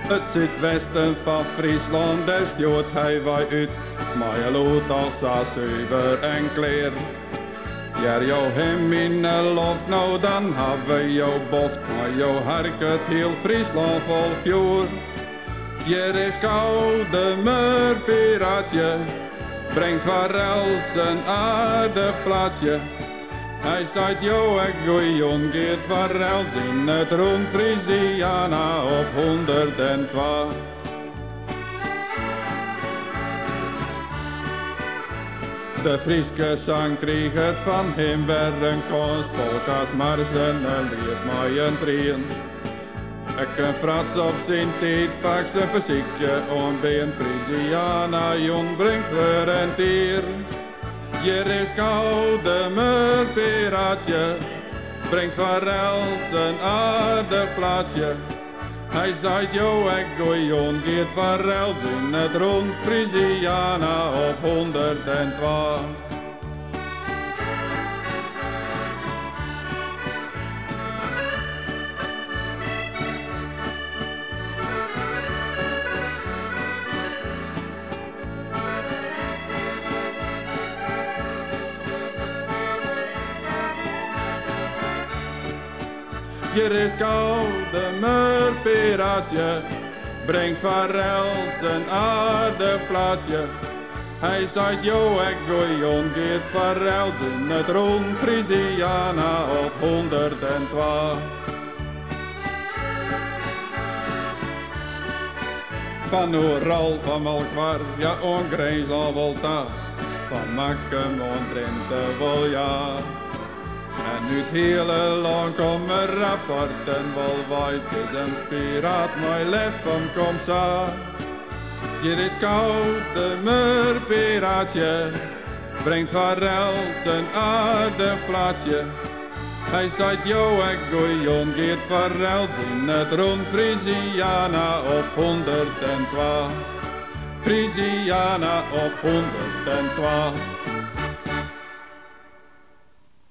Het zuidwesten van Friesland, daar stuurt hij wij uit, maar je loopt als zuiver en clear. Ja, jou hem in de loft, nou dan hebben we jou boft, maar jou harket heel Friesland vol vuur. Hier is koude Murphy-ratje, brengt varels een aardeplaatsje. Hij staat jou en goeien geert varels in het rond Frisiana op 102. De Frieske zang kreeg het van hem weer een kans, polka's marsen en leert mij een trien. Ik een frats op zijn tijd, pak zijn fysiekje om bij een Frisiana, jong brengt weer een tier. Hier is koude Murphy-ratje, brengt varels een aardeplaatsje. Hij zei jou en goeien geert varels in het rond Frisiana op 102. Hier is koude Murphy-ratje, brengt varels een aardeplaatsje. Hij zei jou en goeien geert varels in het rond Frisiana op 102. Van Oeral, van Malkwar, ja ongrens al wel ta, van Makkum en Drenthe wel ja. En nu het hele land komen rapporten wel wijd, is een piraat mooi lef van komt zo. Je dit koude Murphy-ratje, brengt varels een aardeplaatsje. Hij zei jou en goeien geert varels in het rond Frisiana op 102. Frisiana op 102.